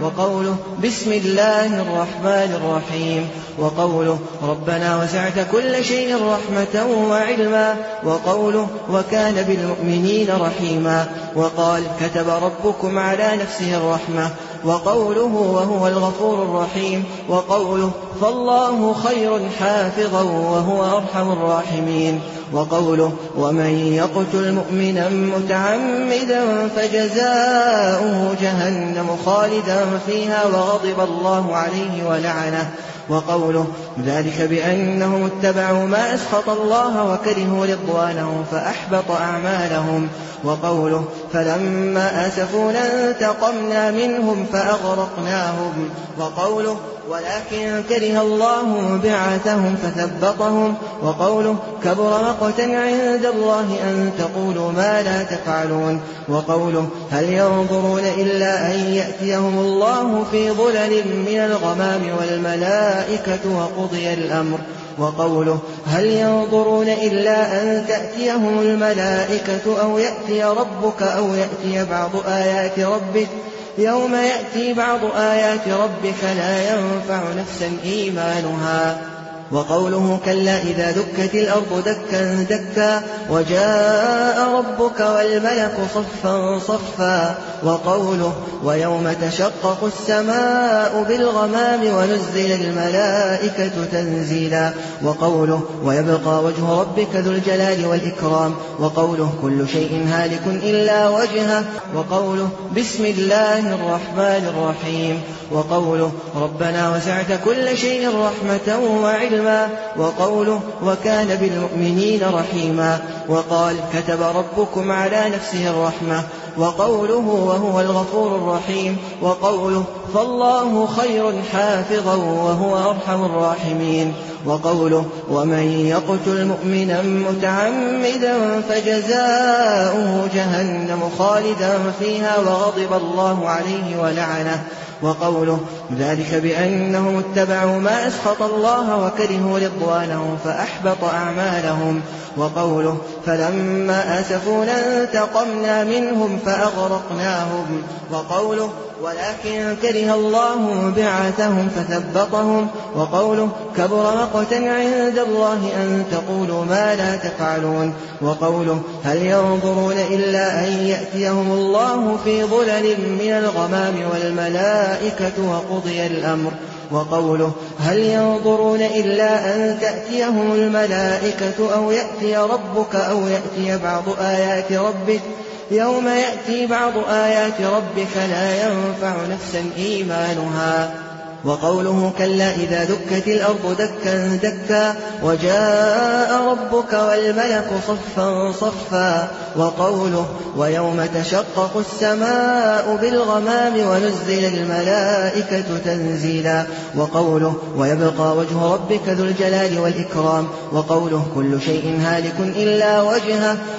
وقوله بسم الله الرحمن الرحيم، وقوله ربنا وسعت كل شيء رحمة وعلما، وقوله وكان بالمؤمنين رحيما، وقال كتب ربكم على نفسه الرحمة، وقوله وهو الغفور الرحيم، وقوله فالله خير حافظا وهو أرحم الراحمين، وقوله ومن يقتل مؤمنا متعمدا فجزاؤه جهنم خالدا فيها وغضب الله عليه ولعنه، وقوله ذلك بأنهم اتبعوا ما أسخط الله وكرهوا رضوانه فأحبط أعمالهم، وقوله فلما آسفونا انتقمنا منهم فأغرقناهم، وقوله ولكن كره الله بعثهم فثبطهم، وقوله كبر مقتا عند الله أن تقولوا ما لا تفعلون، وقوله هل ينظرون إلا أن يأتيهم الله في ظلل من الغمام والملائكة وقضي الأمر، وقوله هل ينظرون إلا أن تأتيهم الملائكة أو يأتي ربك أو يأتي بعض آيات ربك، يوم يأتي بعض آيات ربك لا ينفع نفسا إيمانها، وقوله كلا إذا دكت الأرض دكا دكا وجاء ربك والملك صفا صفا، وقوله ويوم تشقق السماء بالغمام ونزل الملائكة تنزيلا، وقوله ويبقى وجه ربك ذو الجلال والإكرام، وقوله كل شيء هالك إلا وجهه، وقوله بسم الله الرحمن الرحيم، وقوله ربنا وسعت كل شيء رحمة وعلما، وقوله وكان بالمؤمنين رحيما، وقال كتب ربكم على نفسه الرحمة، وقوله وهو الغفور الرحيم، وقوله فالله خير حافظا وهو أرحم الراحمين، وقوله ومن يقتل مؤمنا متعمدا فجزاؤه جهنم خالدا فيها وغضب الله عليه ولعنه، وقوله ذلك بأنهم اتبعوا ما أسخط الله وكرهوا رضوانه فأحبط أعمالهم، وقوله فلما آسفونا انتقمنا منهم فأغرقناهم، وقوله ولكن كره الله بعثهم فثبطهم، وقوله كبر مقتا عند الله أن تقولوا ما لا تفعلون، وقوله هل ينظرون إلا أن يأتيهم الله في ظلل من الغمام والملائكة وقضي الأمر، وقوله هل ينظرون إلا أن تأتيهم الملائكة أو يأتي ربك أو يأتي بعض آيات ربك، يوم يأتي بعض آيات ربك لا ينفع نفسا إيمانها، وقوله كلا إذا دكت الأرض دكا دكا وجاء ربك والملك صفا صفا، وقوله ويوم تشقق السماء بالغمام ونزل الملائكة تنزيلا، وقوله ويبقى وجه ربك ذو الجلال والإكرام، وقوله كل شيء هالك إلا وجهه،